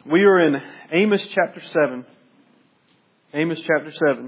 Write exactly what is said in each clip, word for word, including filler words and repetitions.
We are in Amos chapter seven. Amos chapter seven.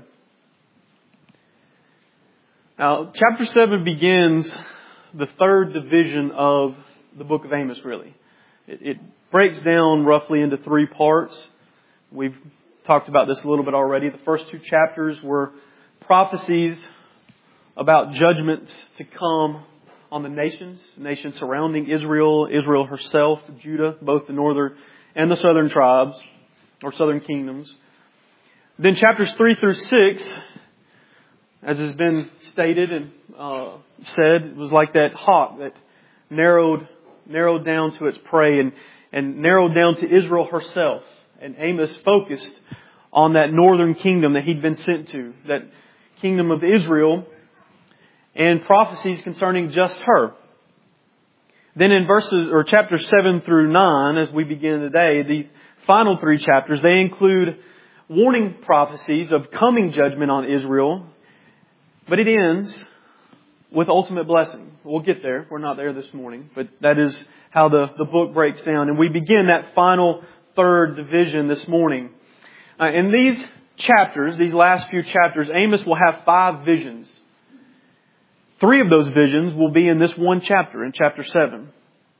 Now, chapter seven begins the third division of the book of Amos, really. It, it breaks down roughly into three parts. We've talked about this a little bit already. The first two chapters were prophecies about judgments to come on the nations, nations surrounding Israel, Israel herself, Judah, both the northern and the southern tribes, or southern kingdoms. Then chapters three through six, as has been stated and uh, said, it was like that hawk that narrowed narrowed down to its prey and, and narrowed down to Israel herself. And Amos focused on that northern kingdom that he'd been sent to, that kingdom of Israel, and prophecies concerning just her. Then in verses or chapters seven through nine, as we begin today, these final three chapters, they include warning prophecies of coming judgment on Israel. But it ends with ultimate blessing. We'll get there. We're not there this morning. But that is how the, the book breaks down. And we begin that final third division this morning. Uh, in these chapters, these last few chapters, Amos will have five visions. Three of those visions will be in this one chapter, in chapter seven.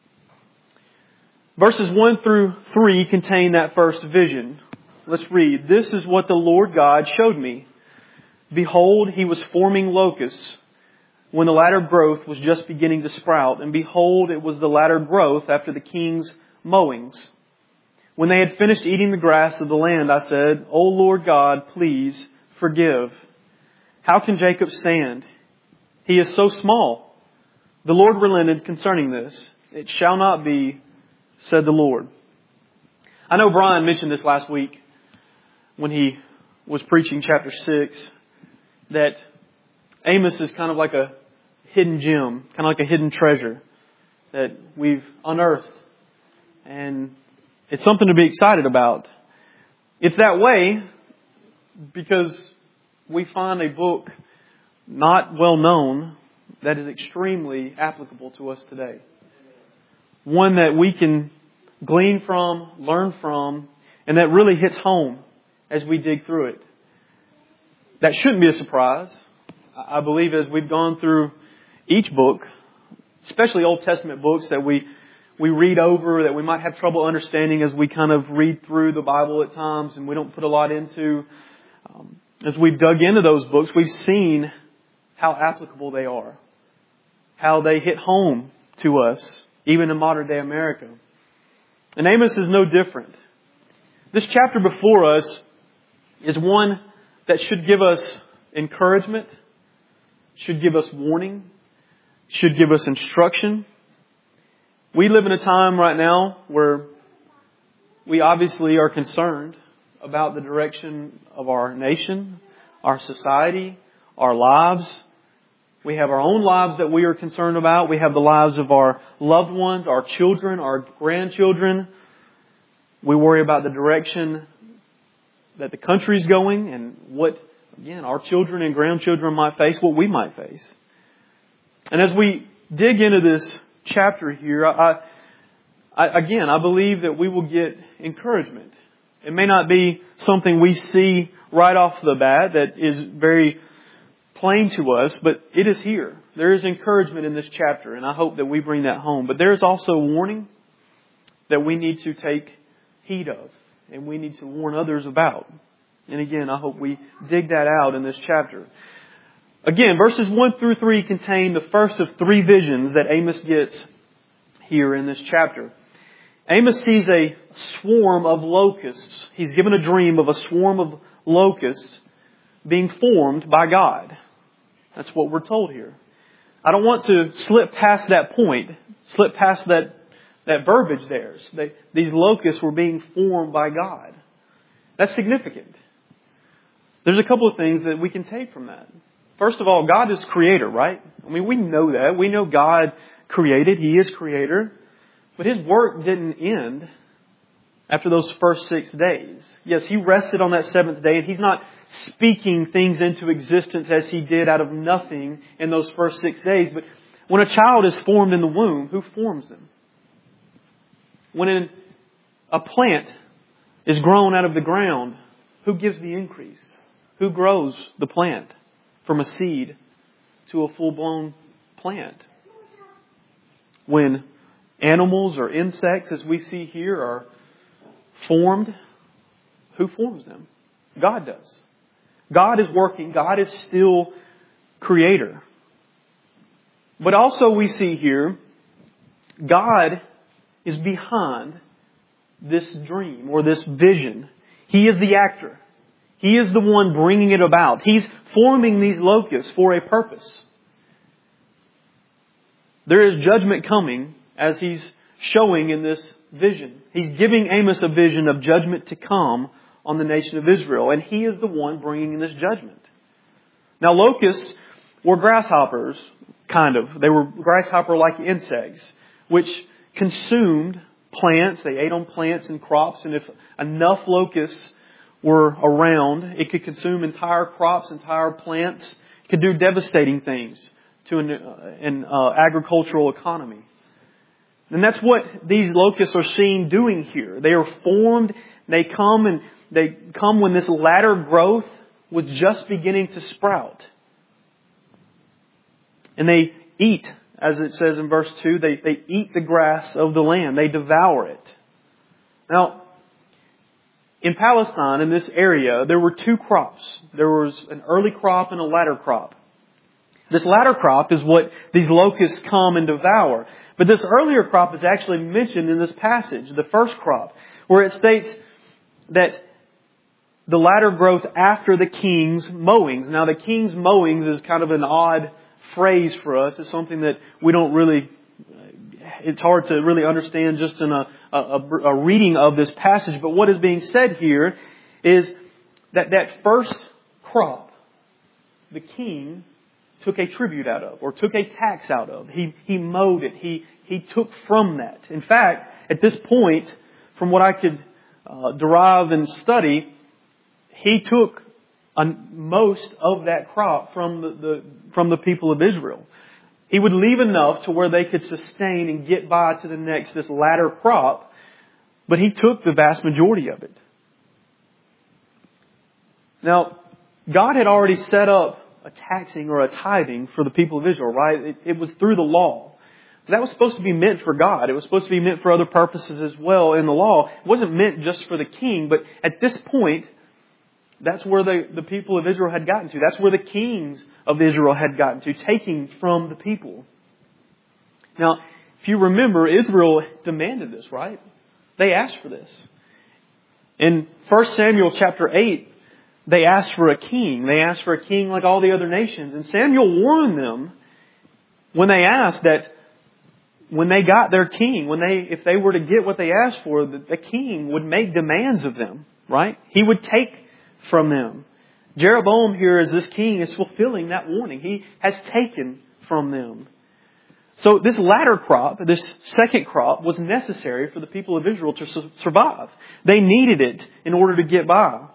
Verses one through three contain that first vision. Let's read. This is what the Lord God showed me. Behold, He was forming locusts when the latter growth was just beginning to sprout. And behold, it was the latter growth after the king's mowings. When they had finished eating the grass of the land, I said, O Lord God, please forgive. How can Jacob stand? He is so small. The Lord relented concerning this. It shall not be, said the Lord. I know Brian mentioned this last week when he was preaching chapter six, that Amos is kind of like a hidden gem, kind of like a hidden treasure that we've unearthed. And it's something to be excited about. It's that way because we find a book not well known that is extremely applicable to us today. One that we can glean from, learn from, and that really hits home as we dig through it. That shouldn't be a surprise. I believe as we've gone through each book, especially Old Testament books that we we read over, that we might have trouble understanding as we kind of read through the Bible at times and we don't put a lot into. Um, as we've dug into those books, we've seen how applicable they are, how they hit home to us, even in modern day America. And Amos is no different. This chapter before us is one that should give us encouragement, should give us warning, should give us instruction. We live in a time right now where we obviously are concerned about the direction of our nation, our society, our lives. We have our own lives that we are concerned about. We have the lives of our loved ones, our children, our grandchildren. We worry about the direction that the country's going and what, again, our children and grandchildren might face, what we might face. And as we dig into this chapter here, I, I, again, I believe that we will get encouragement. It may not be something we see right off the bat that is very plain to us, but it is here. There is encouragement in this chapter, and I hope that we bring that home. But there is also warning that we need to take heed of, and we need to warn others about. And again, I hope we dig that out in this chapter. Again, verses one through three contain the first of three visions that Amos gets here in this chapter. Amos sees a swarm of locusts. He's given a dream of a swarm of locusts being formed by God. That's what we're told here. I don't want to slip past that point, slip past that, that verbiage there. They, these locusts were being formed by God. That's significant. There's a couple of things that we can take from that. First of all, God is creator, right? I mean, we know that. We know God created. He is creator. But His work didn't end after those first six days. Yes, He rested on that seventh day, and He's not speaking things into existence as He did out of nothing in those first six days. But when a child is formed in the womb, who forms them? When a plant is grown out of the ground, who gives the increase? Who grows the plant from a seed to a full-blown plant? When animals or insects, as we see here, are formed, who forms them? God does. God is working. God is still creator. But also we see here, God is behind this dream or this vision. He is the actor. He is the one bringing it about. He's forming these locusts for a purpose. There is judgment coming, as He's showing in this vision. He's giving Amos a vision of judgment to come on the nation of Israel. And He is the one bringing in this judgment. Now, locusts were grasshoppers, kind of. They were grasshopper-like insects, which consumed plants. They ate on plants and crops. And if enough locusts were around, it could consume entire crops, entire plants. It could do devastating things to an, uh, an uh, agricultural economy. And that's what these locusts are seen doing here. They are formed. They come and they come when this latter growth was just beginning to sprout. And they eat, as it says in verse two, they, they eat the grass of the land. They devour it. Now, in Palestine, in this area, there were two crops. There was an early crop and a latter crop. This latter crop is what these locusts come and devour. But this earlier crop is actually mentioned in this passage, the first crop, where it states that the latter growth after the king's mowings. Now, the king's mowings is kind of an odd phrase for us. It's something that we don't really, it's hard to really understand just in a, a, a reading of this passage. But what is being said here is that that first crop, the king took a tribute out of, or took a tax out of. He, he mowed it. He, he took from that. In fact, at this point, from what I could uh, derive and study, he took a, most of that crop from the, the, from the people of Israel. He would leave enough to where they could sustain and get by to the next, this latter crop, but he took the vast majority of it. Now, God had already set up a taxing or a tithing for the people of Israel, right? It, it was through the law. That was supposed to be meant for God. It was supposed to be meant for other purposes as well in the law. It wasn't meant just for the king, but at this point, that's where the, the people of Israel had gotten to. That's where the kings of Israel had gotten to, taking from the people. Now, if you remember, Israel demanded this, right? They asked for this. In First Samuel chapter eight, they asked for a king. They asked for a king like all the other nations. And Samuel warned them when they asked that when they got their king, when they, if they were to get what they asked for, the, the king would make demands of them, right? He would take from them. Jeroboam here as this king is fulfilling that warning. He has taken from them. So this latter crop, this second crop, was necessary for the people of Israel to su- survive. They needed it in order to get by.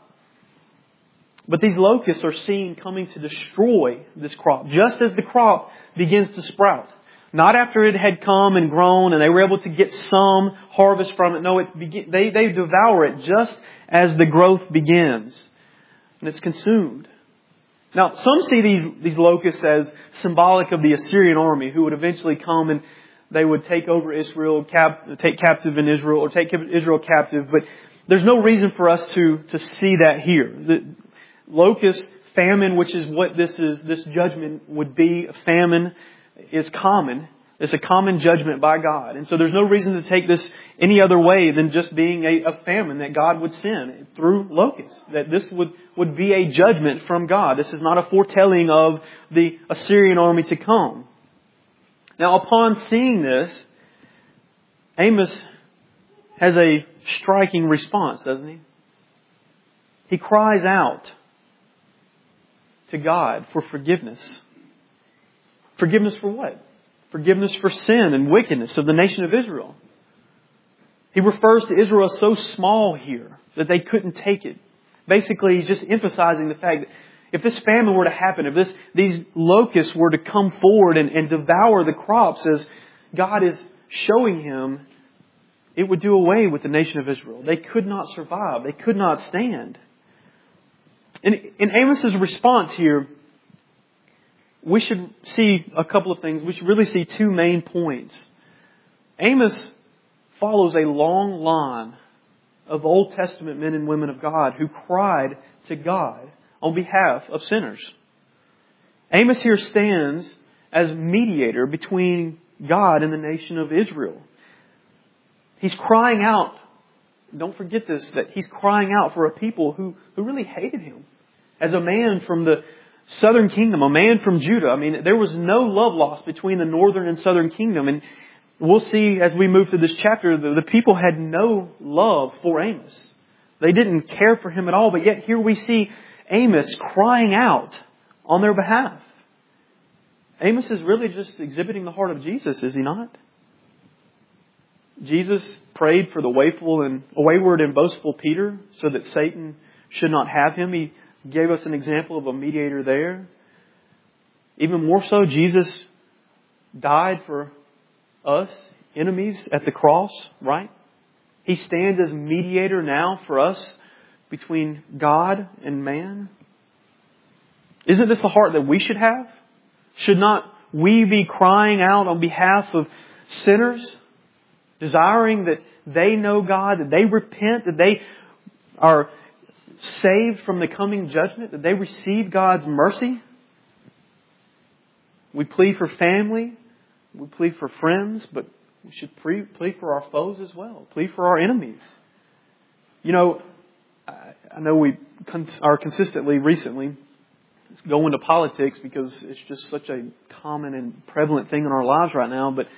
But these locusts are seen coming to destroy this crop, just as the crop begins to sprout. Not after it had come and grown and they were able to get some harvest from it. No, it begin, they, they devour it just as the growth begins. And it's consumed. Now, some see these, these locusts as symbolic of the Assyrian army who would eventually come and they would take over Israel, cap, take captive in Israel, or take Israel captive. But there's no reason for us to, to see that here. The locust, famine, which is what this is, this judgment would be, famine is common. It's a common judgment by God. And so there's no reason to take this any other way than just being a, a famine that God would send through locusts. That this would, would be a judgment from God. This is not a foretelling of the Assyrian army to come. Now, upon seeing this, Amos has a striking response, doesn't he? He cries out to God for forgiveness. Forgiveness for what? Forgiveness for sin and wickedness of the nation of Israel. He refers to Israel as so small here that they couldn't take it. Basically, he's just emphasizing the fact that if this famine were to happen, if this, these locusts were to come forward and, and devour the crops, as God is showing him, it would do away with the nation of Israel. They could not survive. They could not stand. In, in Amos's response here, we should see a couple of things. We should really see two main points. Amos follows a long line of Old Testament men and women of God who cried to God on behalf of sinners. Amos here stands as mediator between God and the nation of Israel. He's crying out, don't forget this, that he's crying out for a people who, who really hated him. As a man from the southern kingdom, a man from Judah, I mean, there was no love lost between the northern and southern kingdom. And we'll see as we move through this chapter, the, the people had no love for Amos. They didn't care for him at all, but yet here we see Amos crying out on their behalf. Amos is really just exhibiting the heart of Jesus, is he not? Jesus prayed for the wayward and wayward and boastful Peter so that Satan should not have him. He gave us an example of a mediator there. Even more so, Jesus died for us, enemies, at the cross, right? He stands as mediator now for us between God and man. Isn't this the heart that we should have? Should not we be crying out on behalf of sinners, desiring that they know God, that they repent, that they are saved from the coming judgment, that they receive God's mercy? We plead for family, we plead for friends, but we should pre- plead for our foes as well, plead for our enemies. You know, I know we are consistently recently going to politics because it's just such a common and prevalent thing in our lives right now, but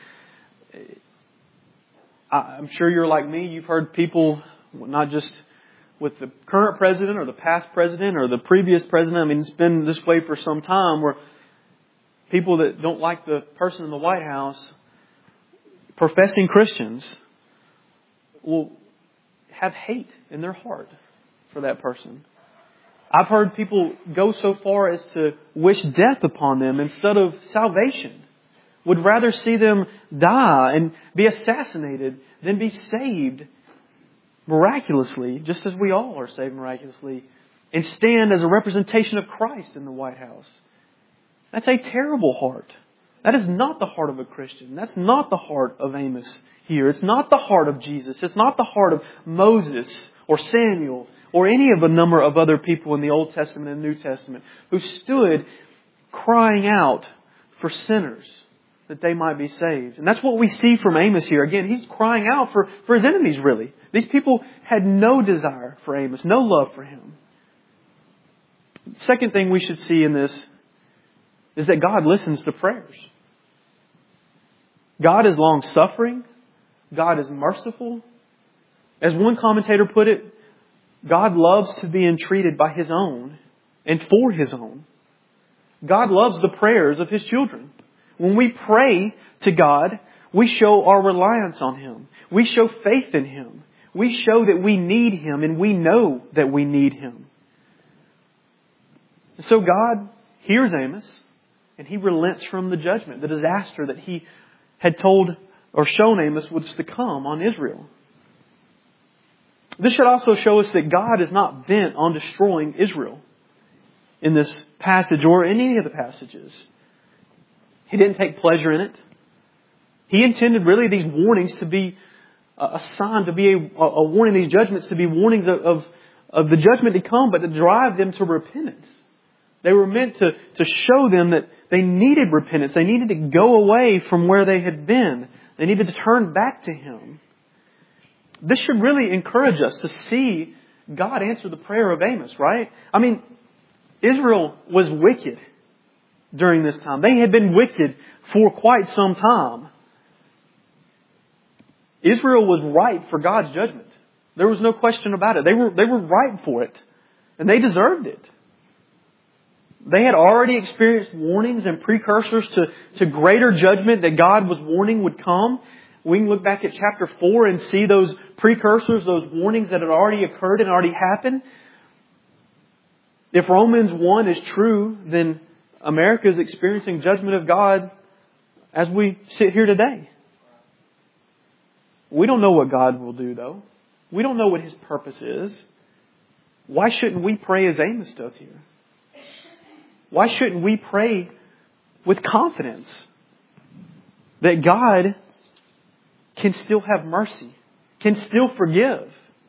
I'm sure you're like me. You've heard people, not just with the current president or the past president or the previous president. I mean, it's been this way for some time where people that don't like the person in the White House, professing Christians, will have hate in their heart for that person. I've heard people go so far as to wish death upon them instead of salvation. Would rather see them die and be assassinated than be saved miraculously, just as we all are saved miraculously, and stand as a representation of Christ in the White House. That's a terrible heart. That is not the heart of a Christian. That's not the heart of Amos here. It's not the heart of Jesus. It's not the heart of Moses or Samuel or any of a number of other people in the Old Testament and New Testament who stood crying out for sinners that they might be saved. And that's what we see from Amos here. Again, he's crying out for, for his enemies, really. These people had no desire for Amos, no love for him. Second thing we should see in this is that God listens to prayers. God is long-suffering. God is merciful. As one commentator put it, God loves to be entreated by His own and for His own. God loves the prayers of His children. When we pray to God, we show our reliance on Him. We show faith in Him. We show that we need Him and we know that we need Him. So God hears Amos and He relents from the judgment, the disaster that He had told or shown Amos was to come on Israel. This should also show us that God is not bent on destroying Israel in this passage or in any of the passages. He didn't take pleasure in it. He intended really these warnings to be a sign, to be a, a warning, these judgments to be warnings of, of, of the judgment to come, but to drive them to repentance. They were meant to, to show them that they needed repentance. They needed to go away from where they had been. They needed to turn back to Him. This should really encourage us to see God answer the prayer of Amos, right? I mean, Israel was wicked during this time. They had been wicked for quite some time. Israel was ripe for God's judgment. There was no question about it. They were, they were ripe for it. And they deserved it. They had already experienced warnings and precursors to, to greater judgment that God was warning would come. We can look back at chapter four and see those precursors, those warnings that had already occurred and already happened. If Romans one is true, then America is experiencing judgment of God as we sit here today. We don't know what God will do, though. We don't know what His purpose is. Why shouldn't we pray as Amos does here? Why shouldn't we pray with confidence that God can still have mercy, can still forgive?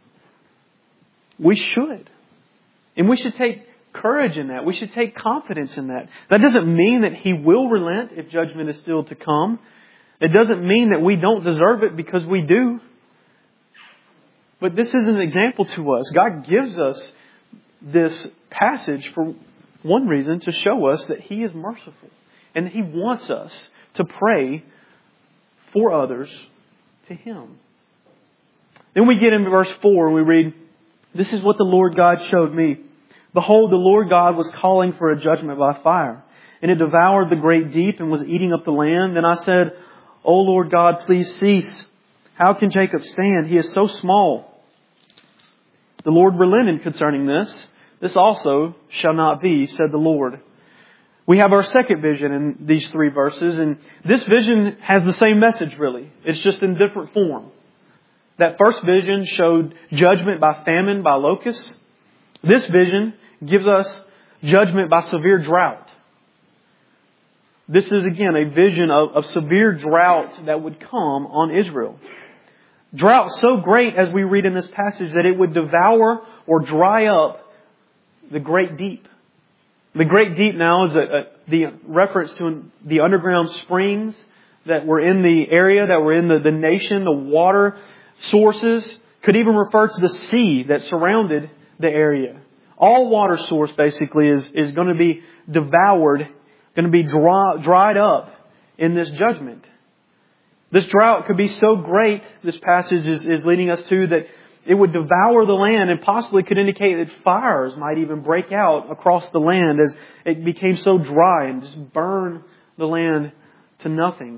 We should. And we should take courage in that. We should take confidence in that. That doesn't mean that He will relent if judgment is still to come. It doesn't mean that we don't deserve it, because we do. But this is an example to us. God gives us this passage for one reason, to show us that He is merciful. And He wants us to pray for others to Him. Then we get into verse four and we read, "This is what the Lord God showed me. Behold, the Lord God was calling for a judgment by fire, and it devoured the great deep and was eating up the land. Then I said, O Lord God, please cease. How can Jacob stand? He is so small." The Lord relented concerning this. "This also shall not be, said the Lord." We have our second vision in these three verses, and this vision has the same message really. It's just in different form. That first vision showed judgment by famine, by locusts. This vision gives us judgment by severe drought. This is again a vision of, of severe drought that would come on Israel. Drought so great, as we read in this passage, that it would devour or dry up the great deep. The great deep now is a, a, the reference to the underground springs that were in the area, that were in the, the nation, the water sources. Could even refer to the sea that surrounded the area. All water source basically is, is going to be devoured, going to be dry, dried up in this judgment. This drought could be so great, this passage is, is leading us to, that it would devour the land, and possibly could indicate that fires might even break out across the land as it became so dry and just burn the land to nothing.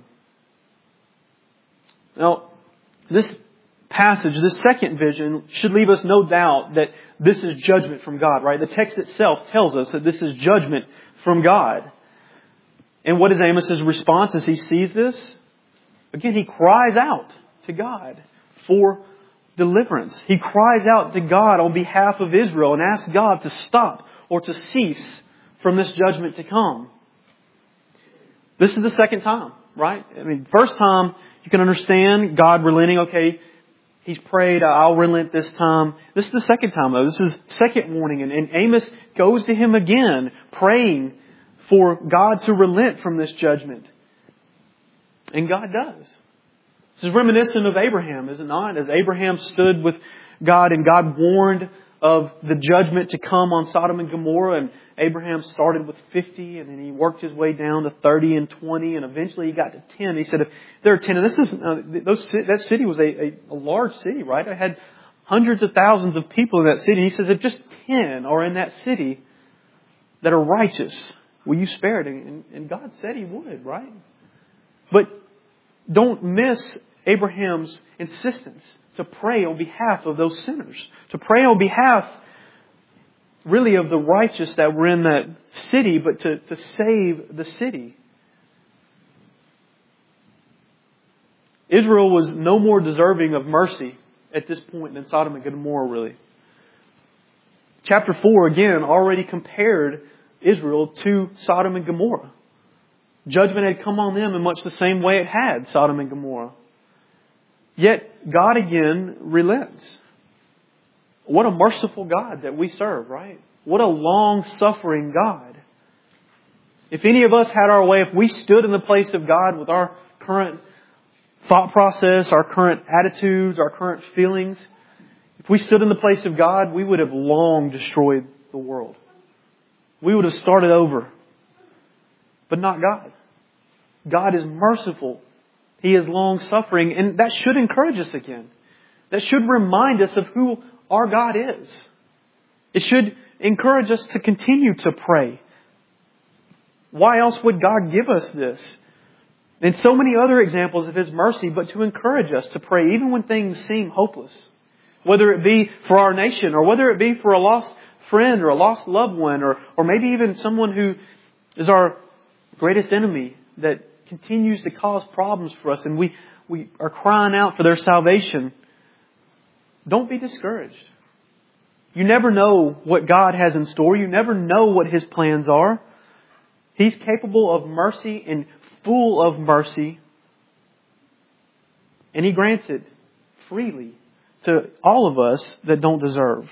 Now, this passage, this second vision, should leave us no doubt that this is judgment from God, right? The text itself tells us that this is judgment from God. And what is Amos' response as he sees this? Again, he cries out to God for deliverance. He cries out to God on behalf of Israel and asks God to stop or to cease from this judgment to come. This is the second time, right? I mean, first time you can understand God relenting. Okay, He's prayed, I'll relent this time. This is the second time though. This is second warning. And, and Amos goes to him again, praying for God to relent from this judgment. And God does. This is reminiscent of Abraham, is it not? As Abraham stood with God and God warned of the judgment to come on Sodom and Gomorrah. And Abraham started with fifty, and then he worked his way down to thirty and twenty, and eventually he got to ten. He said, if there are ten, and this is, uh, those, that city was a, a, a large city, right? It had hundreds of thousands of people in that city. And he says, if just ten are in that city that are righteous, will you spare it? And, and God said He would, right? But don't miss Abraham's insistence to pray on behalf of those sinners. To pray on behalf, really, of the righteous that were in that city, but to, to save the city. Israel was no more deserving of mercy at this point than Sodom and Gomorrah, really. Chapter four, again, already compared Israel to Sodom and Gomorrah. Judgment had come on them in much the same way it had Sodom and Gomorrah. Yet God again relents. What a merciful God that we serve, right? What a long-suffering God. If any of us had our way, if we stood in the place of God with our current thought process, our current attitudes, our current feelings, if we stood in the place of God, we would have long destroyed the world. We would have started over. But not God. God is merciful. He is long-suffering. And that should encourage us again. That should remind us of who our God is. It should encourage us to continue to pray. Why else would God give us this? And so many other examples of His mercy, but to encourage us to pray even when things seem hopeless. Whether it be for our nation, or whether it be for a lost friend or a lost loved one, or, or maybe even someone who is our greatest enemy that continues to cause problems for us. And we, we are crying out for their salvation, don't be discouraged. You never know what God has in store. You never know what His plans are. He's capable of mercy and full of mercy. And He grants it freely to all of us that don't deserve.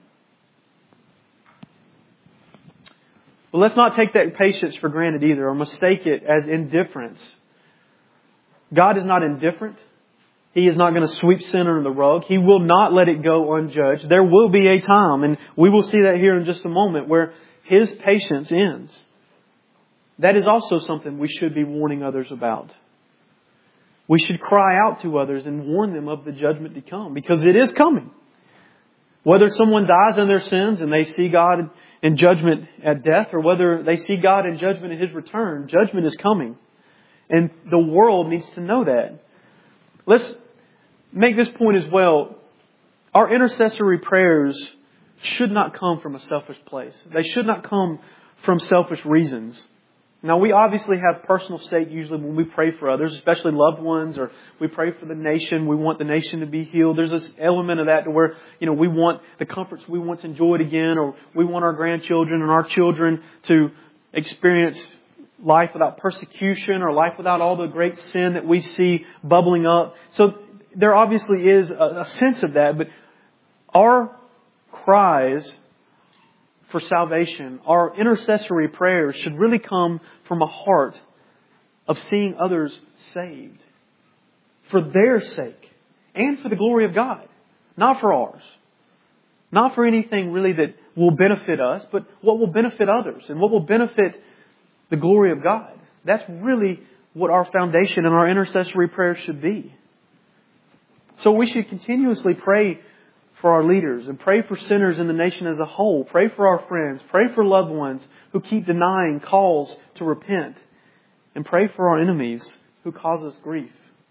But let's not take that patience for granted either, or mistake it as indifference. God is not indifferent. He is not going to sweep sin under the rug. He will not let it go unjudged. There will be a time, and we will see that here in just a moment, where His patience ends. That is also something we should be warning others about. We should cry out to others and warn them of the judgment to come, because it is coming. Whether someone dies in their sins and they see God in judgment at death, or whether they see God in judgment at His return, judgment is coming. And the world needs to know that. Let's make this point as well. Our intercessory prayers should not come from a selfish place. They should not come from selfish reasons. Now, we obviously have personal stake usually when we pray for others, especially loved ones, or we pray for the nation. We want the nation to be healed. There's this element of that to where, you know, we want the comforts we once enjoyed again, or we want our grandchildren and our children to experience life without persecution, or life without all the great sin that we see bubbling up. So there obviously is a, a sense of that, but our cries for salvation, our intercessory prayers should really come from a heart of seeing others saved for their sake and for the glory of God, not for ours. Not for anything really that will benefit us, but what will benefit others and what will benefit the glory of God. That's really what our foundation and our intercessory prayers should be. So we should continuously pray for our leaders and pray for sinners in the nation as a whole. Pray for our friends. Pray for loved ones who keep denying calls to repent. And pray for our enemies who cause us grief.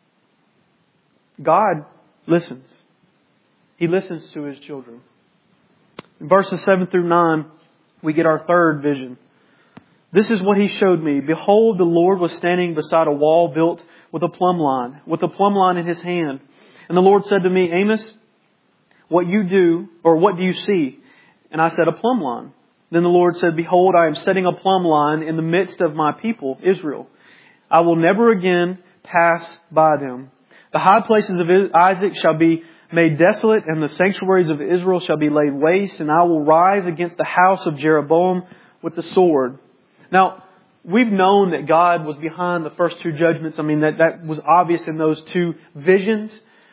God listens. He listens to His children. In verses seven through nine, we get our third vision. This is what He showed me. Behold, the Lord was standing beside a wall built with a plumb line, with a plumb line in His hand. And the Lord said to me, Amos, what you do, or what do you see? And I said, a plumb line. Then the Lord said, behold, I am setting a plumb line in the midst of my people, Israel. I will never again pass by them. The high places of Isaac shall be made desolate, and the sanctuaries of Israel shall be laid waste, and I will rise against the house of Jeroboam with the sword. Now, we've known that God was behind the first two judgments. I mean, that, that was obvious in those two visions.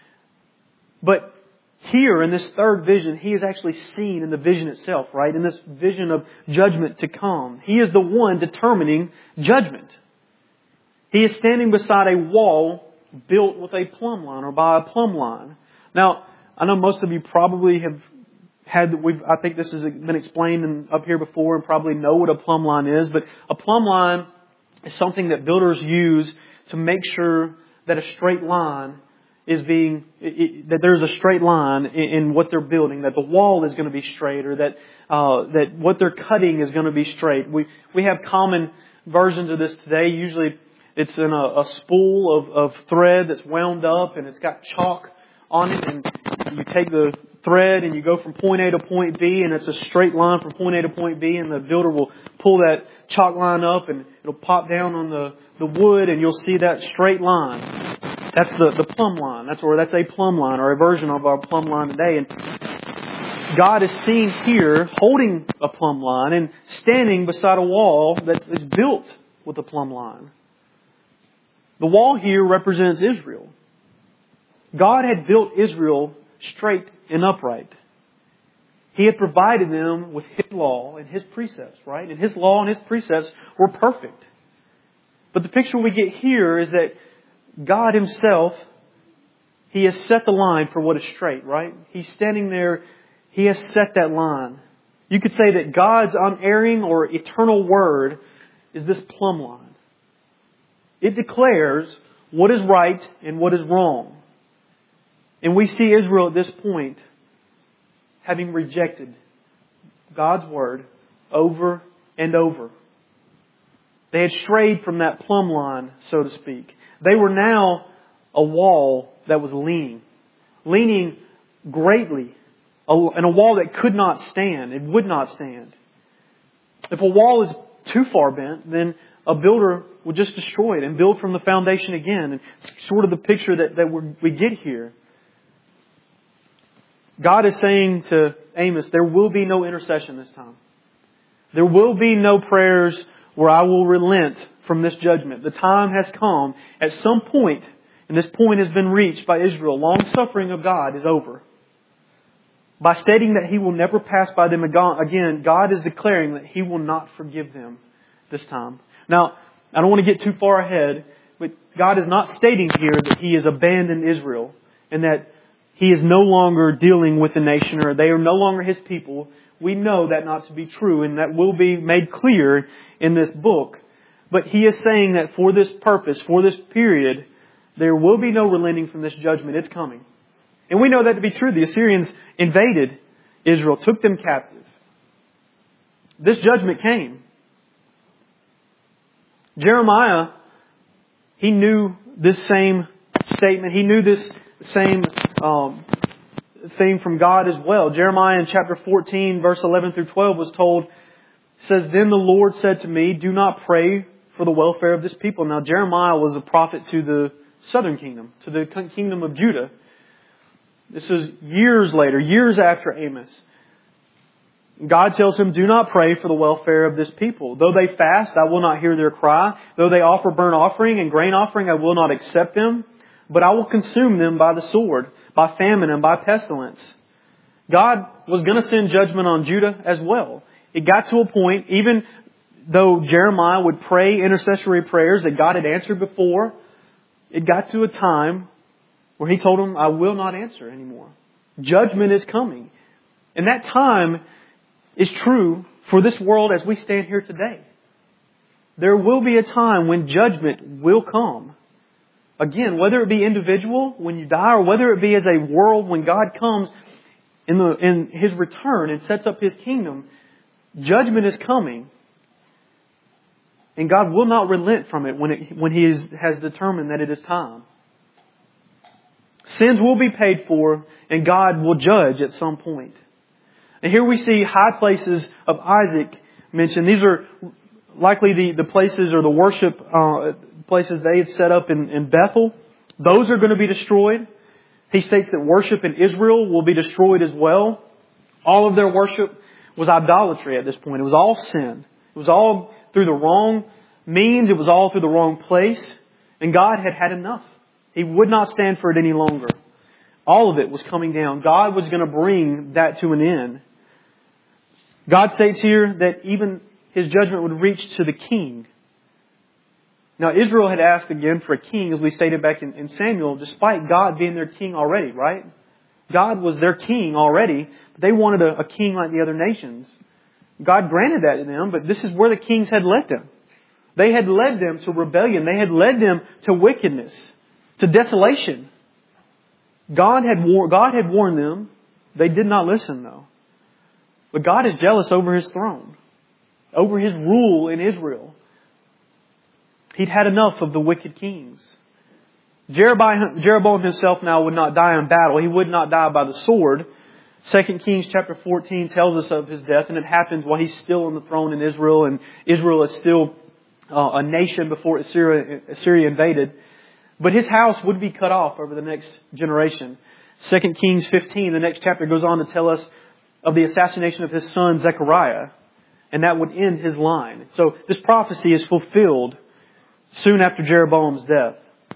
But here in this third vision, He is actually seen in the vision itself, right? In this vision of judgment to come. He is the one determining judgment. He is standing beside a wall built with a plumb line, or by a plumb line. Now, I know most of you probably have had, we've, I think this has been explained in, up here before, and probably know what a plumb line is. But a plumb line is something that builders use to make sure that a straight line is being, it, that there's a straight line in, in what they're building, that the wall is going to be straight, or that uh, that what they're cutting is going to be straight. We we have common versions of this today. Usually it's in a, a spool of, of thread that's wound up, and it's got chalk on it, and you take the thread and you go from point A to point B, and it's a straight line from point A to point B, and the builder will pull that chalk line up and it'll pop down on the, the wood, and you'll see that straight line. That's the, the plumb line. That's or that's a plumb line, or a version of our plumb line today. And God is seen here holding a plumb line and standing beside a wall that is built with a plumb line. The wall here represents Israel. God had built Israel straight and upright. He had provided them with His law and His precepts, right? And His law and His precepts were perfect. But the picture we get here is that God Himself, He has set the line for what is straight, right? He's standing there. He has set that line. You could say that God's unerring or eternal word is this plumb line. It declares what is right and what is wrong. And we see Israel at this point having rejected God's word over and over. They had strayed from that plumb line, so to speak. They were now a wall that was leaning. Leaning greatly. And a wall that could not stand. It would not stand. If a wall is too far bent, then a builder would just destroy it and build from the foundation again. And it's sort of the picture that, that we're, we get here. God is saying to Amos, there will be no intercession this time. There will be no prayers where I will relent from this judgment. The time has come. At some point, and this point has been reached by Israel, long suffering of God is over. By stating that He will never pass by them again, God is declaring that He will not forgive them this time. Now, I don't want to get too far ahead, but God is not stating here that He has abandoned Israel and that He is no longer dealing with the nation or they are no longer His people. We know that not to be true, and that will be made clear in this book. But He is saying that for this purpose, for this period, there will be no relenting from this judgment. It's coming. And we know that to be true. The Assyrians invaded Israel, took them captive. This judgment came. Jeremiah, he knew this same statement. He knew this same um, thing from God as well. Jeremiah in chapter fourteen, verse eleven through twelve was told, says, "Then the Lord said to me, do not pray for the welfare of this people." Now Jeremiah was a prophet to the southern kingdom, to the kingdom of Judah. This is years later, years after Amos. God tells him, do not pray for the welfare of this people. Though they fast, I will not hear their cry. Though they offer burnt offering and grain offering, I will not accept them. But I will consume them by the sword, by famine and by pestilence. God was going to send judgment on Judah as well. It got to a point, even though Jeremiah would pray intercessory prayers that God had answered before, it got to a time where He told him, I will not answer anymore. Judgment is coming. And that time is true for this world as we stand here today. There will be a time when judgment will come. Again, whether it be individual when you die, or whether it be as a world when God comes in the in His return and sets up His kingdom, judgment is coming. And God will not relent from it when it, when He is, has determined that it is time. Sins will be paid for, and God will judge at some point. And here we see high places of Isaac mentioned. These are likely the, the places or the worship uh, places they had set up in, in Bethel. Those are going to be destroyed. He states that worship in Israel will be destroyed as well. All of their worship was idolatry at this point. It was all sin. It was all through the wrong means. It was all through the wrong place. And God had had enough. He would not stand for it any longer. All of it was coming down. God was going to bring that to an end. God states here that even His judgment would reach to the king. Now Israel had asked again for a king, as we stated back in, in Samuel, despite God being their king already, right? God was their king already. But they wanted a, a king like the other nations. God granted that to them, but this is where the kings had led them. They had led them to rebellion. They had led them to wickedness, to desolation. God had war- God had warned them. They did not listen, though. But God is jealous over His throne, over His rule in Israel. He'd had enough of the wicked kings. Jeroboam, Jeroboam himself now would not die in battle. He would not die by the sword. Second Kings chapter fourteen tells us of his death, and it happens while he's still on the throne in Israel, and Israel is still uh, a nation before Assyria, Assyria invaded. But his house would be cut off over the next generation. Second Kings fifteen, the next chapter, goes on to tell us of the assassination of his son Zechariah, and that would end his line. So this prophecy is fulfilled soon after Jeroboam's death.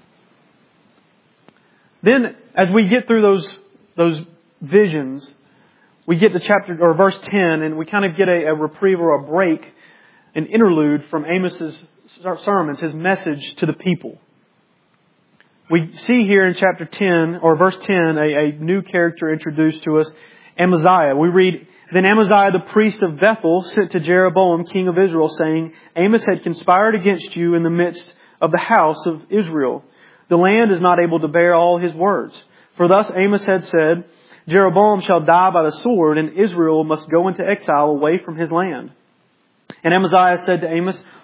Then, as we get through those those visions, we get to chapter or verse ten, and we kind of get a, a reprieve or a break, an interlude from Amos's sermons, his message to the people. We see here in chapter ten or verse ten a, a new character introduced to us, Amaziah. We read, "Then Amaziah the priest of Bethel sent to Jeroboam king of Israel, saying, Amos had conspired against you in the midst of the house of Israel. The land is not able to bear all his words. For thus Amos had said, Jeroboam shall die by the sword, and Israel must go into exile away from his land. And Amaziah said to Amos,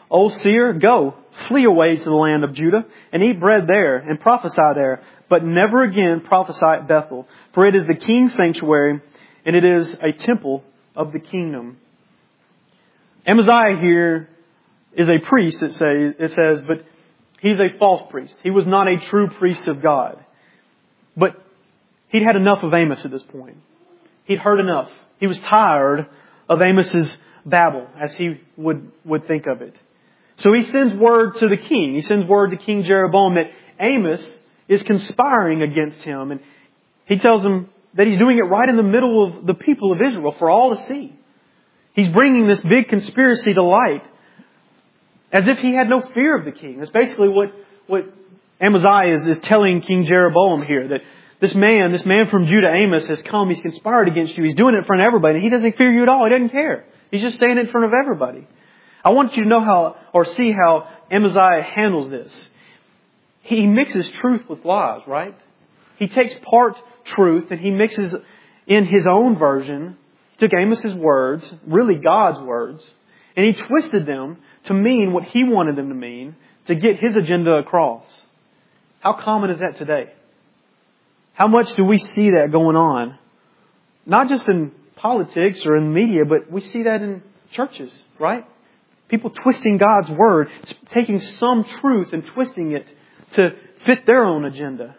O seer, go, flee away to the land of Judah, and eat bread there, and prophesy there. But never again prophesy at Bethel, for it is the king's sanctuary, and it is a temple of the kingdom. Amaziah here is a priest, it says, it says, but he's a false priest. He was not a true priest of God. But he'd had enough of Amos at this point. He'd heard enough. He was tired of Amos's babble, as he would, would think of it. So he sends word to the king. He sends word to King Jeroboam that Amos is conspiring against him. And he tells him that he's doing it right in the middle of the people of Israel for all to see. He's bringing this big conspiracy to light as if he had no fear of the king. That's basically what, what Amaziah is, is telling King Jeroboam here. That this man, this man from Judah, Amos, has come. He's conspired against you. He's doing it in front of everybody. He doesn't fear you at all. He doesn't care. He's just standing in front of everybody. I want you to know how, or see how Amaziah handles this. He mixes truth with lies, right? He takes part truth and he mixes in his own version. He took Amos's words, really God's words, and he twisted them to mean what he wanted them to mean to get his agenda across. How common is that today? How much do we see that going on? Not just in politics or in media, but we see that in churches, right? People twisting God's Word, taking some truth and twisting it to fit their own agenda.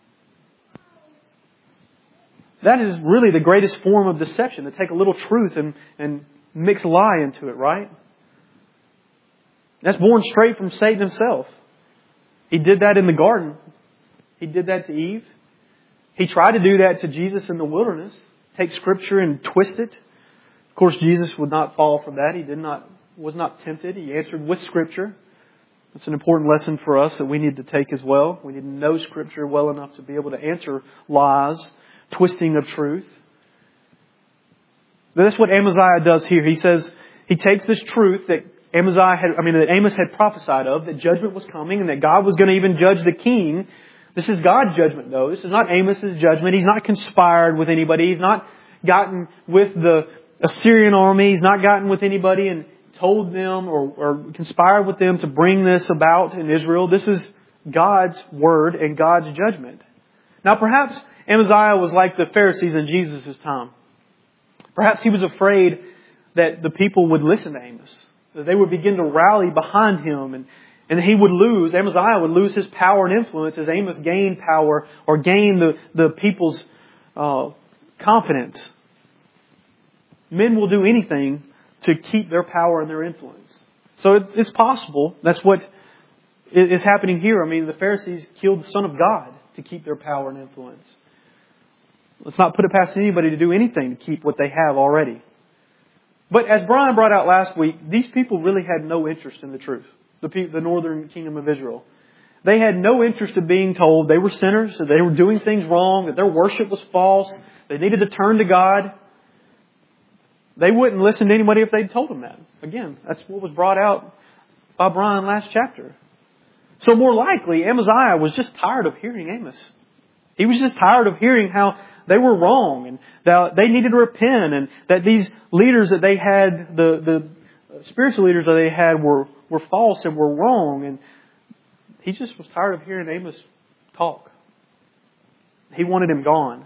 That is really the greatest form of deception, to take a little truth and, and mix lie into it, right? That's born straight from Satan himself. He did that in the garden. He did that to Eve. He tried to do that to Jesus in the wilderness. Take Scripture and twist it. Of course, Jesus would not fall for that. He did not, was not tempted. He answered with Scripture. That's an important lesson for us that we need to take as well. We need to know Scripture well enough to be able to answer lies, twisting of truth. But that's what Amaziah does here. He says, he takes this truth that Amaziah had, I mean, that Amos had prophesied of, that judgment was coming and that God was going to even judge the king. This is God's judgment, though. This is not Amos's judgment. He's not conspired with anybody. He's not gotten with the Assyrian army. He's not gotten with anybody and told them or, or conspired with them to bring this about in Israel. This is God's word and God's judgment. Now, perhaps Amaziah was like the Pharisees in Jesus' time. Perhaps he was afraid that the people would listen to Amos, that they would begin to rally behind him, and, and he would lose, Amaziah would lose his power and influence as Amos gained power or gained the, the people's uh, confidence. Men will do anything to keep their power and their influence. So it's, it's possible. That's what is happening here. I mean, the Pharisees killed the Son of God to keep their power and influence. Let's not put it past anybody to do anything to keep what they have already. But as Brian brought out last week, these people really had no interest in the truth. The, the northern kingdom of Israel. They had no interest in being told they were sinners, that they were doing things wrong, that their worship was false, they needed to turn to God. They wouldn't listen to anybody if they'd told them that. Again, that's what was brought out by Brian last chapter. So more likely, Amaziah was just tired of hearing Amos. He was just tired of hearing how they were wrong and that they needed to repent and that these leaders that they had, the, the spiritual leaders that they had were, were false and were wrong. And he just was tired of hearing Amos talk. He wanted him gone.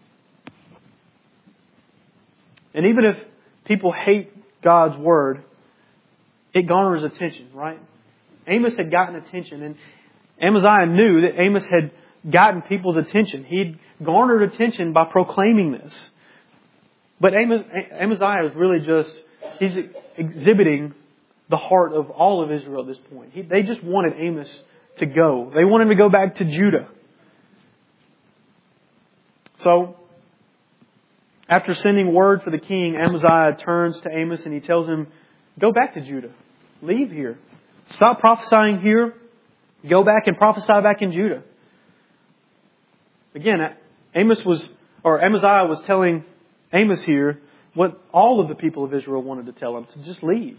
And even if people hate God's Word, it garners attention, right? Amos had gotten attention, and Amaziah knew that Amos had gotten people's attention. He'd garnered attention by proclaiming this. But Amos, Amaziah is really just, he's exhibiting the heart of all of Israel at this point. He, they just wanted Amos to go. They wanted him to go back to Judah. So, after sending word for the king, Amaziah turns to Amos and he tells him, go back to Judah. Leave here. Stop prophesying here. Go back and prophesy back in Judah. Again, Amos was, or Amaziah was telling Amos here what all of the people of Israel wanted to tell him, to just leave.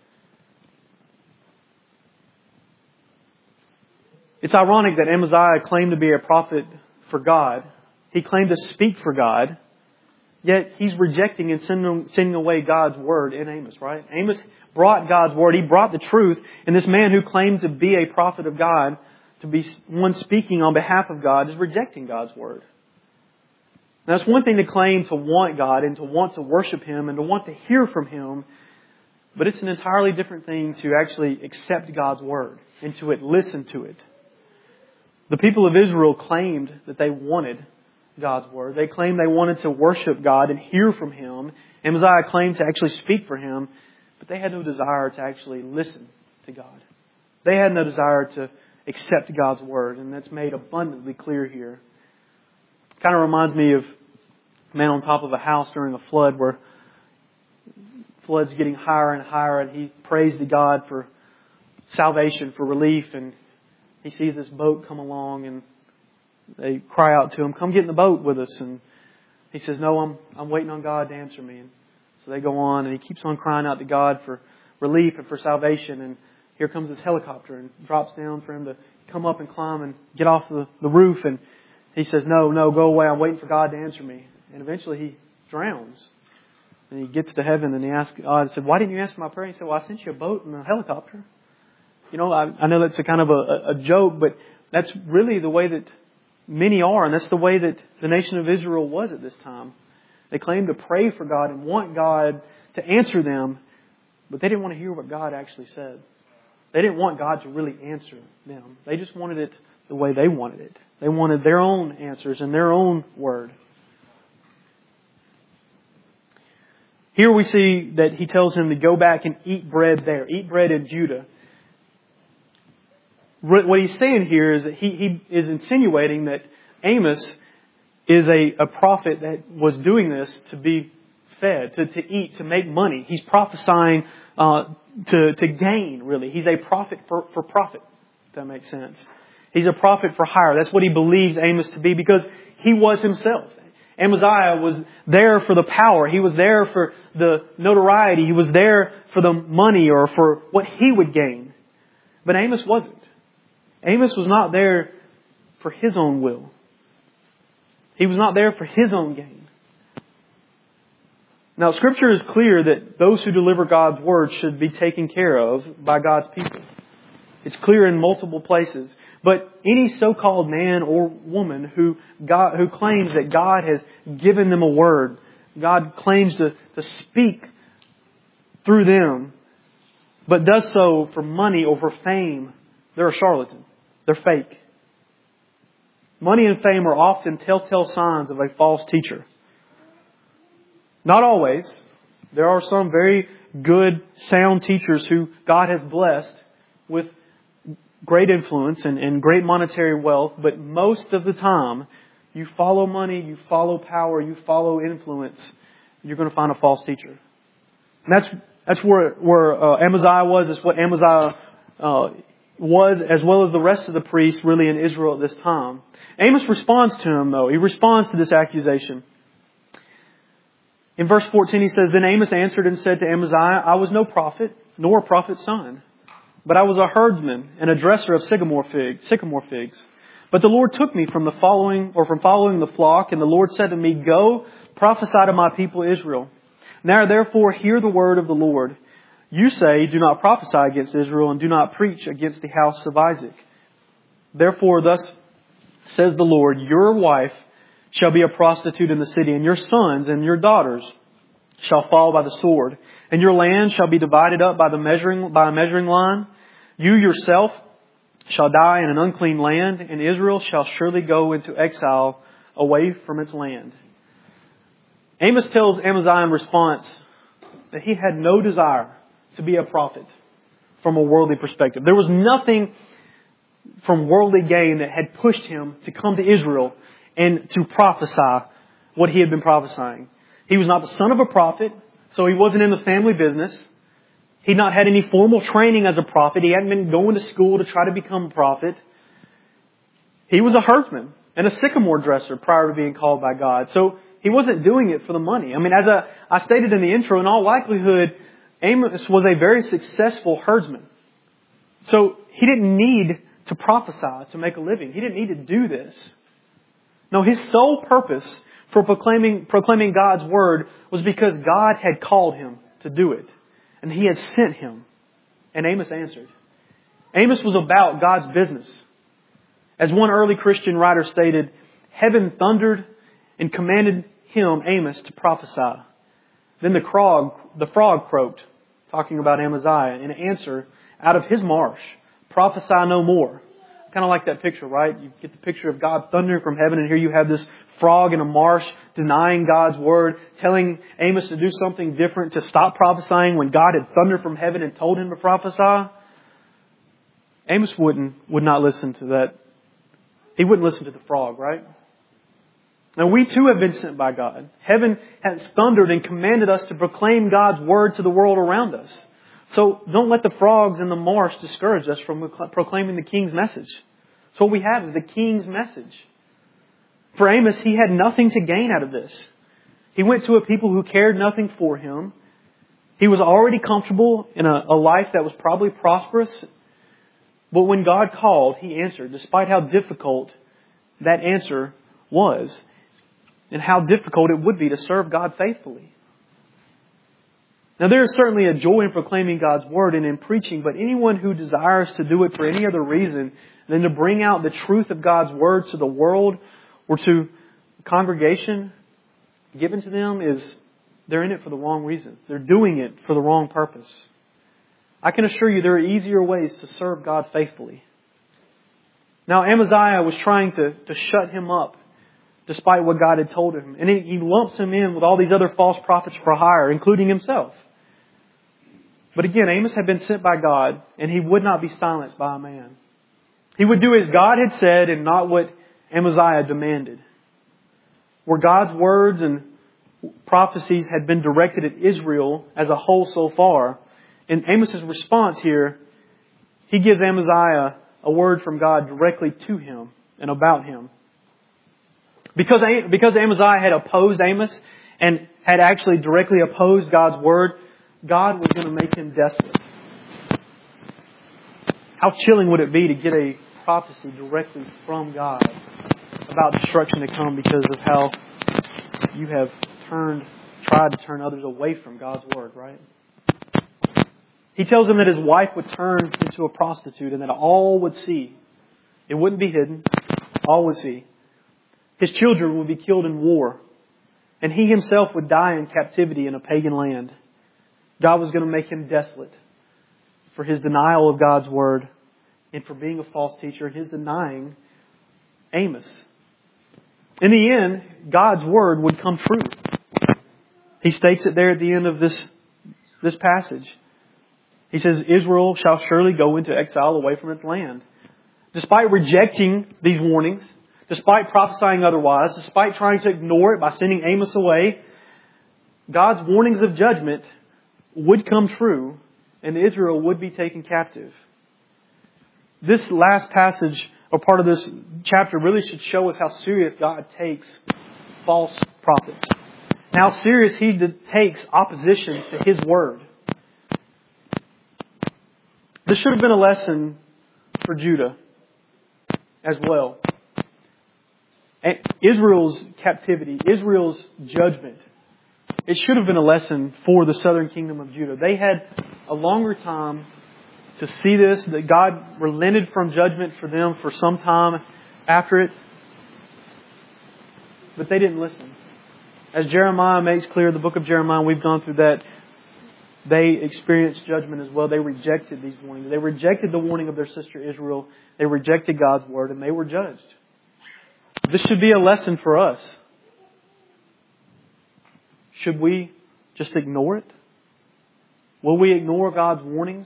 It's ironic that Amaziah claimed to be a prophet for God. He claimed to speak for God. Yet he's rejecting and sending, sending away God's Word in Amos, right? Amos brought God's Word. He brought the truth. And this man who claimed to be a prophet of God, to be one speaking on behalf of God, is rejecting God's Word. Now, it's one thing to claim to want God and to want to worship Him and to want to hear from Him. But it's an entirely different thing to actually accept God's Word and to it, listen to it. The people of Israel claimed that they wanted God's Word. They claimed they wanted to worship God and hear from Him. Amaziah claimed to actually speak for Him, but they had no desire to actually listen to God. They had no desire to accept God's Word, and that's made abundantly clear here. Kind of reminds me of a man on top of a house during a flood where flood's getting higher and higher, and he prays to God for salvation, for relief, and he sees this boat come along, and they cry out to him, "Come get in the boat with us." And he says, "No, I'm I'm waiting on God to answer me." And so they go on, and he keeps on crying out to God for relief and for salvation. And here comes this helicopter and drops down for him to come up and climb and get off the, the roof. And he says, "No, no, go away. I'm waiting for God to answer me." And eventually he drowns. And he gets to heaven and he asks God, he said, "Why didn't you answer my prayer?" He said, "Well, I sent you a boat and a helicopter." You know, I, I know that's a kind of a, a joke, but that's really the way that many are, and that's the way that the nation of Israel was at this time. They claimed to pray for God and want God to answer them, but they didn't want to hear what God actually said. They didn't want God to really answer them. They just wanted it the way they wanted it. They wanted their own answers and their own word. Here we see that he tells him to go back and eat bread there. Eat bread in Judah. What he's saying here is that he, he is insinuating that Amos is a, a prophet that was doing this to be fed, to, to eat, to make money. He's prophesying uh, to, to gain, really. He's a prophet for, for profit, if that makes sense. He's a prophet for hire. That's what he believes Amos to be because he was himself. Amaziah was there for the power. He was there for the notoriety. He was there for the money or for what he would gain. But Amos wasn't. Amos was not there for his own will. He was not there for his own gain. Now, Scripture is clear that those who deliver God's Word should be taken care of by God's people. It's clear in multiple places. But any so-called man or woman who God, who claims that God has given them a word, God claims to, to speak through them, but does so for money or for fame, they're a charlatan. They're fake. Money and fame are often telltale signs of a false teacher. Not always. There are some very good, sound teachers who God has blessed with great influence and, and great monetary wealth, but most of the time, you follow money, you follow power, you follow influence, you're going to find a false teacher. And that's that's where where uh, Amaziah was. It's what Amaziah uh, was, as well as the rest of the priests, really in Israel at this time. Amos responds to him, though. He responds to this accusation. In verse fourteen, he says, "Then Amos answered and said to Amaziah, I was no prophet, nor a prophet's son, but I was a herdsman and a dresser of sycamore figs, sycamore figs. But the Lord took me from the following, or from following the flock, and the Lord said to me, Go, prophesy to my people Israel. Now therefore hear the word of the Lord. You say, Do not prophesy against Israel, and do not preach against the house of Isaac. Therefore thus says the Lord, Your wife shall be a prostitute in the city, and your sons and your daughters shall fall by the sword, and your land shall be divided up by the measuring by a measuring line. You yourself shall die in an unclean land, and Israel shall surely go into exile away from its land." Amos tells Amaziah in response that he had no desire to be a prophet from a worldly perspective. There was nothing from worldly gain that had pushed him to come to Israel and to prophesy what he had been prophesying. He was not the son of a prophet, so he wasn't in the family business. He'd not had any formal training as a prophet. He hadn't been going to school to try to become a prophet. He was a herdsman and a sycamore dresser prior to being called by God. So he wasn't doing it for the money. I mean, as a, I stated in the intro, in all likelihood, Amos was a very successful herdsman. So he didn't need to prophesy to make a living. He didn't need to do this. No, his sole purpose for proclaiming, proclaiming God's Word was because God had called him to do it. And He had sent him. And Amos answered. Amos was about God's business. As one early Christian writer stated, heaven thundered and commanded him, Amos, to prophesy. Then the frog, the frog croaked, talking about Amaziah, in answer out of his marsh, prophesy no more. Kind of like that picture, right? You get the picture of God thundering from heaven, and here you have this frog in a marsh denying God's Word, telling Amos to do something different, to stop prophesying when God had thundered from heaven and told him to prophesy. Amos wouldn't, would not listen to that. He wouldn't listen to the frog, right? Now we too have been sent by God. Heaven has thundered and commanded us to proclaim God's Word to the world around us. So don't let the frogs in the marsh discourage us from proclaiming the King's message. So what we have is the King's message. For Amos, he had nothing to gain out of this. He went to a people who cared nothing for him. He was already comfortable in a, a life that was probably prosperous. But when God called, He answered, despite how difficult that answer was and how difficult it would be to serve God faithfully. Now there is certainly a joy in proclaiming God's Word and in preaching, but anyone who desires to do it for any other reason than to bring out the truth of God's Word to the world or to the congregation given to them is, they're in it for the wrong reason. They're doing it for the wrong purpose. I can assure you there are easier ways to serve God faithfully. Now Amaziah was trying to, to shut him up despite what God had told him. And he, he lumps him in with all these other false prophets for hire, including himself. But again, Amos had been sent by God, and he would not be silenced by a man. He would do as God had said and not what Amaziah demanded. Where God's words and prophecies had been directed at Israel as a whole so far, in Amos' response here, he gives Amaziah a word from God directly to him and about him. Because, because Amaziah had opposed Amos and had actually directly opposed God's Word, God was going to make him desolate. How chilling would it be to get a prophecy directly from God about destruction to come because of how you have turned, tried to turn others away from God's Word, right? He tells him that his wife would turn into a prostitute and that all would see. It wouldn't be hidden. All would see. His children would be killed in war. And he himself would die in captivity in a pagan land. God was going to make him desolate for his denial of God's Word and for being a false teacher and his denying Amos. In the end, God's Word would come true. He states it there at the end of this, this passage. He says, Israel shall surely go into exile away from its land. Despite rejecting these warnings, despite prophesying otherwise, despite trying to ignore it by sending Amos away, God's warnings of judgment would come true and Israel would be taken captive. This last passage, or part of this chapter, really should show us how serious God takes false prophets. And how serious He takes opposition to His Word. This should have been a lesson for Judah as well. Israel's captivity, Israel's judgment, it should have been a lesson for the southern kingdom of Judah. They had a longer time to see this, that God relented from judgment for them for some time after it. But they didn't listen. As Jeremiah makes clear, the book of Jeremiah, we've gone through that, they experienced judgment as well. They rejected these warnings. They rejected the warning of their sister Israel. They rejected God's Word and they were judged. This should be a lesson for us. Should we just ignore it? Will we ignore God's warnings?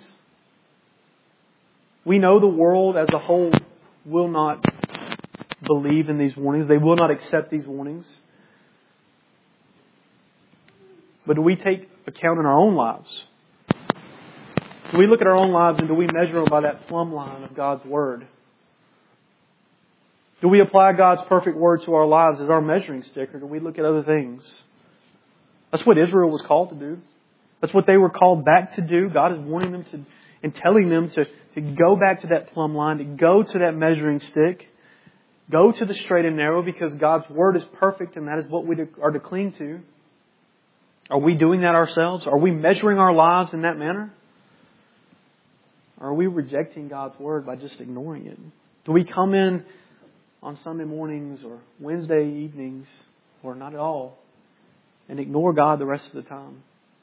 We know the world as a whole will not believe in these warnings. They will not accept these warnings. But do we take account in our own lives? Do we look at our own lives and do we measure them by that plumb line of God's Word? Do we apply God's perfect Word to our lives as our measuring stick, or do we look at other things? That's what Israel was called to do. That's what they were called back to do. God is wanting them to, and telling them to, to go back to that plumb line, to go to that measuring stick, go to the straight and narrow because God's Word is perfect and that is what we are to cling to? Are we doing that ourselves? Are we measuring our lives in that manner? Or are we rejecting God's Word by just ignoring it? Do we come in on Sunday mornings or Wednesday evenings, or not at all, and ignore God the rest of the time?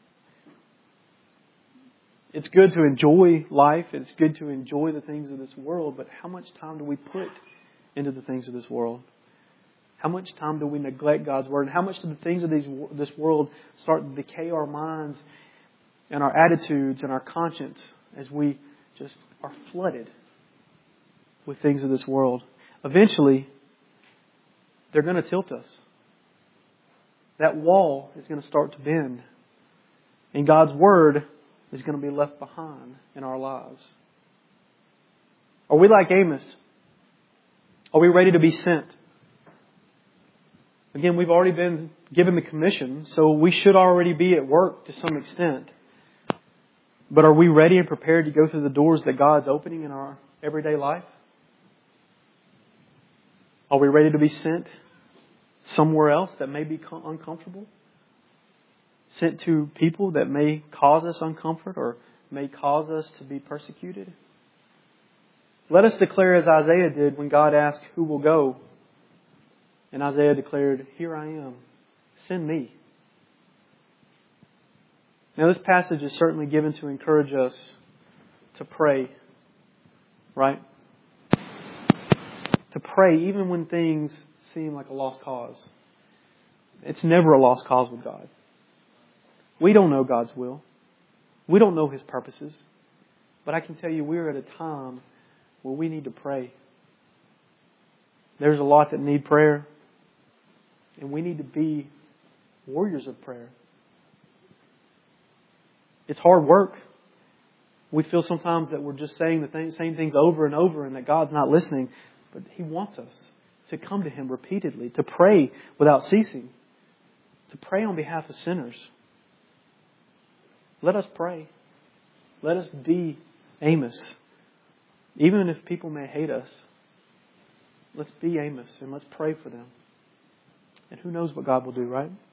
It's good to enjoy life. It's good to enjoy the things of this world. But how much time do we put into the things of this world? How much time do we neglect God's Word? And how much do the things of these, this world start to decay our minds and our attitudes and our conscience as we just are flooded with things of this world? Eventually, they're going to tilt us. That wall is going to start to bend. And God's Word is going to be left behind in our lives. Are we like Amos? Are we ready to be sent? Again, we've already been given the commission, so we should already be at work to some extent. But are we ready and prepared to go through the doors that God's opening in our everyday life? Are we ready to be sent somewhere else that may be uncomfortable? Sent to people that may cause us uncomfort or may cause us to be persecuted? Let us declare as Isaiah did when God asked, "Who will go?" And Isaiah declared, "Here I am. Send me." Now this passage is certainly given to encourage us to pray, right? To pray even when things seem like a lost cause. It's never a lost cause with God. We don't know God's will. We don't know His purposes. But I can tell you we're at a time where we need to pray. There's a lot that need prayer. And we need to be warriors of prayer. It's hard work. We feel sometimes that we're just saying the same things over and over and that God's not listening. But He wants us to come to Him repeatedly, to pray without ceasing, to pray on behalf of sinners. Let us pray. Let us be Amos. Even if people may hate us, let's be Amos and let's pray for them. And who knows what God will do, right?